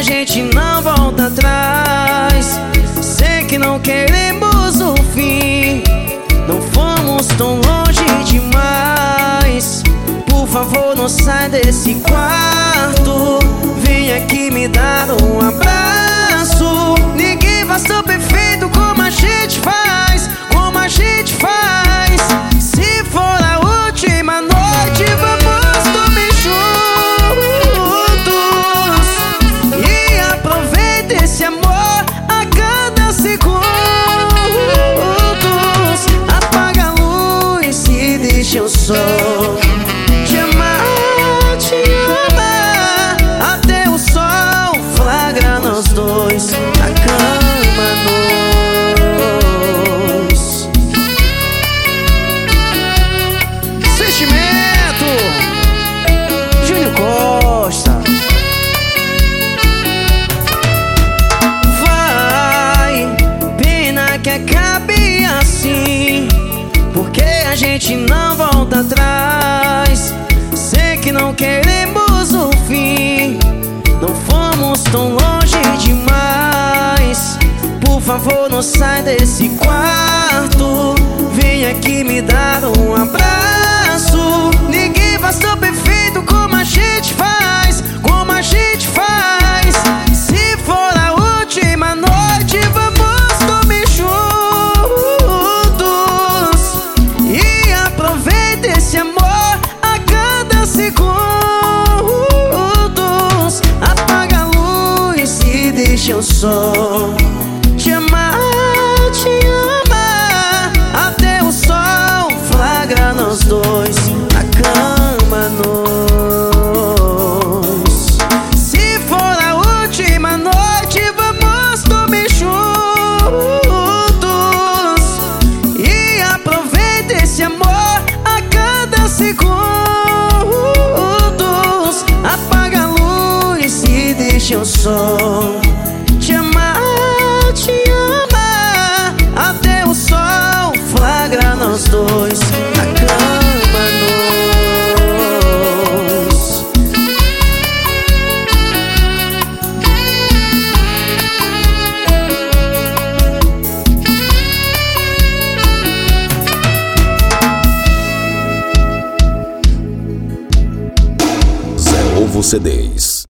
a gente não volta atrás. Sei que não queremos o fim, não fomos tão longe demais. Por favor, não sai desse quarto, vem aqui me dar um abraço. Ninguém vai ser perfeito como a gente faz, como a gente faz. Se for a última noite, vamos dormir juntos e aproveita esse amor a cada segundo. Apaga a luz e deixa eu só te amar, te amar, até o sol flagra nós dois na cama nós. Sentimento, Júnior Costa. Vai, pena que acabe assim, porque a gente não volta atrás. Sei que não queremos o fim, não fomos tão longe demais. Por favor, não sai desse quarto, vem aqui me dar um abraço. Ninguém vai ser perfeito como a gente faz, como a gente faz. Se for a última noite, vamos dormir juntos e aproveita esse amor a cada segundo. Apaga a luz e deixa o sol te amar, até o sol flagra nós dois na cama nós. Se for a última noite, vamos dormir juntos e aproveita esse amor a cada segundo. Apaga a luz e deixa o sol te amar, até o sol flagra nós dois na cama nós. Zé Ovo CDs.